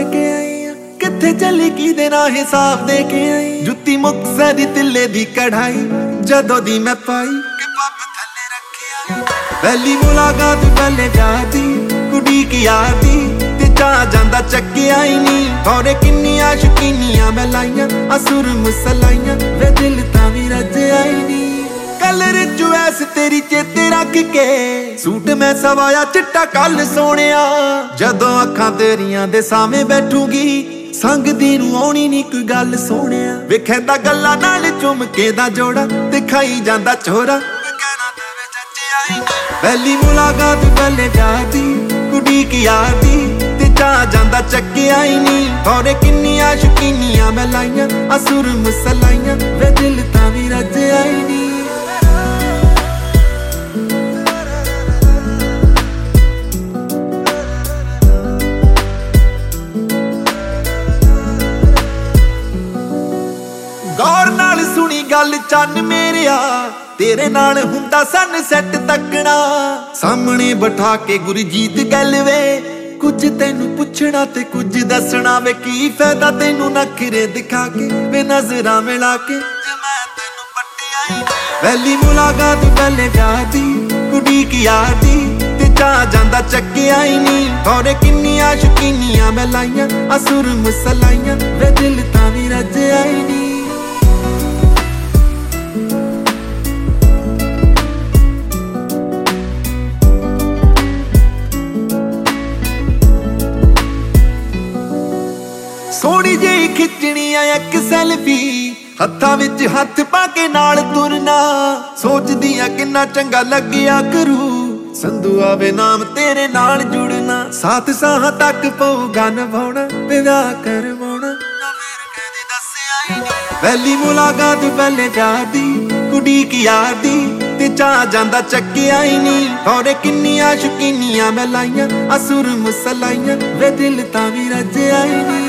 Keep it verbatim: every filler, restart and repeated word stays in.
के आई किथे चली की देना हिसाब दे के आई जुत्ती मुक्तसर दी तिल्ले दी कढ़ाई जदों दी मैं पाई कि पग थल्ले रखिया पहली मुलाकात पहले जाती कुड़ी की आती ते जा जांदा चक्किया ही नहीं थोड़े किन्नियां शकीनियां मैं लाइयां असुर मुसलाइयां वे दिल तां वी रज्जिया ही नहीं कलर चुएस तेरी चेते रख के सूट मैं सवाया चिट्टा कल सोनिया जदों अखां तेरियां दे सामने बैठूगी संग दी नूं आउणी नी कोई गल सोनिया वेखैंदा गल्लां नाल झुमके दा जोड़ा ते खाई जांदा छोरा कहना देवे जज्जिया ही पहली मुलाकात पहले जाती कुड़ी की आती ते जा जांदा चक्किया ही नहीं थोड़े किन्नियां शकीनियां मैं लाइयां असुर मुसलाइयां वे दिल तां वी रज्जिया ही नहीं गौर नाल सुनी गल चन मेरिया तेरे नाल हुंदा सन सैट तकना सामने बैठा के गुरजीत गल वे कुछ तेनू पुछना ते कुछ दसना वे की फायदा तेनू नखरे दिखा के वे नजरां मिला के जे मैं तेनू पट्टिया ही पहली मुलाकात पहले जाती कुड़ी की आती ते जा जांदा चक्किया ही नहीं थोड़े किन्नियां शकीनियां मैं लाइयां असुर मुसलाइयां वे दिल तां वी रज्जिया ही नहीं सोहनी जी खिचनी आ एक सैल्फी हत्थां विच हत्थ पा के नाल तुरना सोचदी आ किन्ना चंगा लग्गिया करू संधू आवे नाम तेरे नाल जुड़ना साथ साह तक पऊगा निभाउणा विआह करवाउणा पहली मुलाकात पहले जाती कुड़ी की आती ते जा जांदा चक्किया ही नहीं थोड़े किन्नियां शकीनियां मैं लाइयां असुर मुसलाइयां वे दिल तां वी रज्जिया ही नहीं।